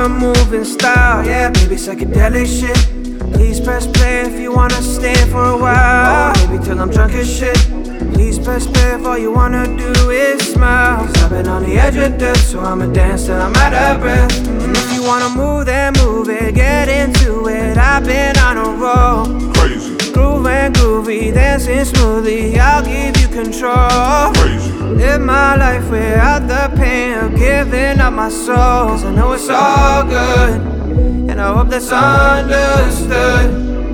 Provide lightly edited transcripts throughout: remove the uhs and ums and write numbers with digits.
wanna move in style, yeah, baby, psychedelic shit. Please press play if you wanna stay for a while, maybe till I'm drunk as shit. Please press play if all you wanna do is smile. Cause I've been on the edge of death, so I'ma dance till I'm out of breath. And if you wanna move, then move it, get into it. I've been on a roll, Crazy, groove and groovy, dancing smoothly, I'll give you control. crazy. Live my life without the pain of giving up my soul. Cause I know it's all good, and I hope that's understood.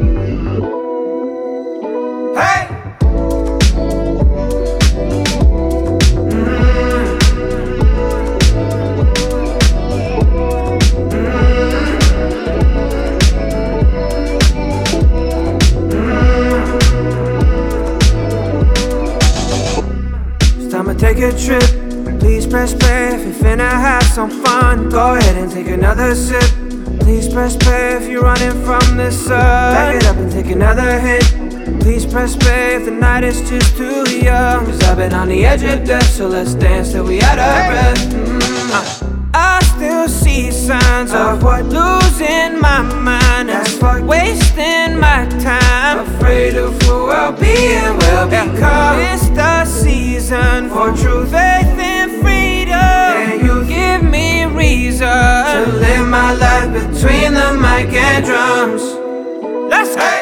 Hey! I'ma take a trip. Please press play if you're finna have some fun. Go ahead and take another sip. Please press play if you're running from the sun. Back it up and take another hit. Please press play if the night is just too young. Cause I've been on the edge of death, so let's dance till we out of breath. I still see signs of what losing my mind and wasting my time. Afraid of who I'll be and will become. It's the season for true faith and freedom, and you give me reason to live my life between the mic and drums. Let's go.